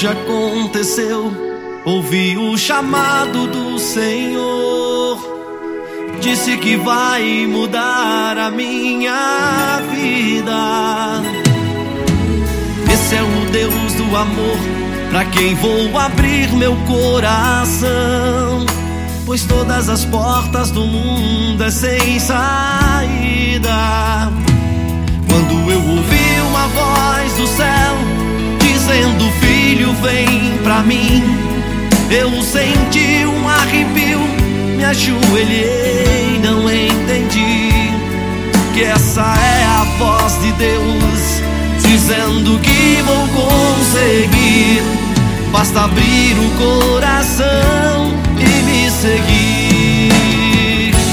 hoje aconteceu. Ouvi o chamado do Senhor, disse que vai mudar a minha vida. Esse é o Deus do amor, pra quem vou abrir meu coração, pois todas as portas do mundo é sem saída. Quando eu ouvi uma voz do céu dizendo: filho, vem pra mim, eu senti um arrepio, me ajoelhei, não entendi que essa é a voz de Deus dizendo que vou conseguir. Basta abrir o coração e me seguir.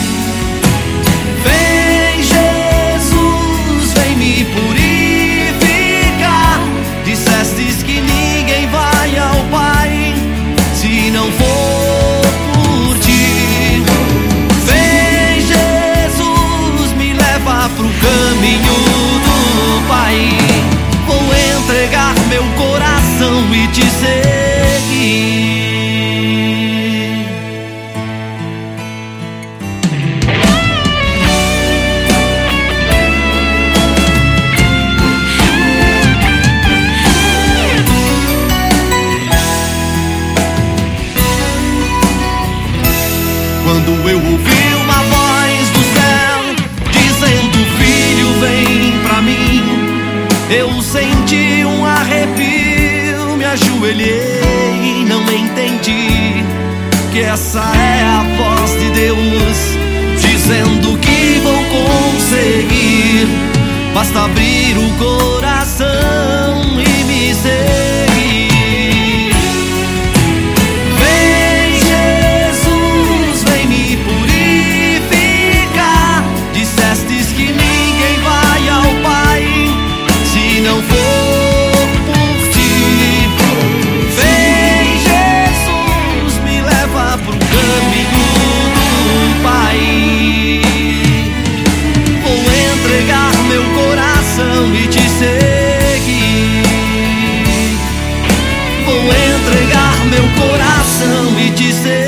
Vem Jesus, vem me purificar. Dissestes que ninguém vai ao Pai se não for por ti. Vem Jesus, me leva pro caminho do Pai. Vou entregar meu coração e te seguir. Quando eu ouvi uma voz do céu dizendo: filho, vem pra mim, eu senti um arrepio, me ajoelhei e não entendi que essa é a voz de Deus dizendo que vou conseguir. Basta abrir o coração e me seguir. Vem Jesus, vem me purificar. Dissestes que ninguém vai ao Pai se não for por ti. Vem Jesus, me leva pro caminho do Pai. Vou entregar meu coração e te seguir. Vou entregar meu coração e te seguir.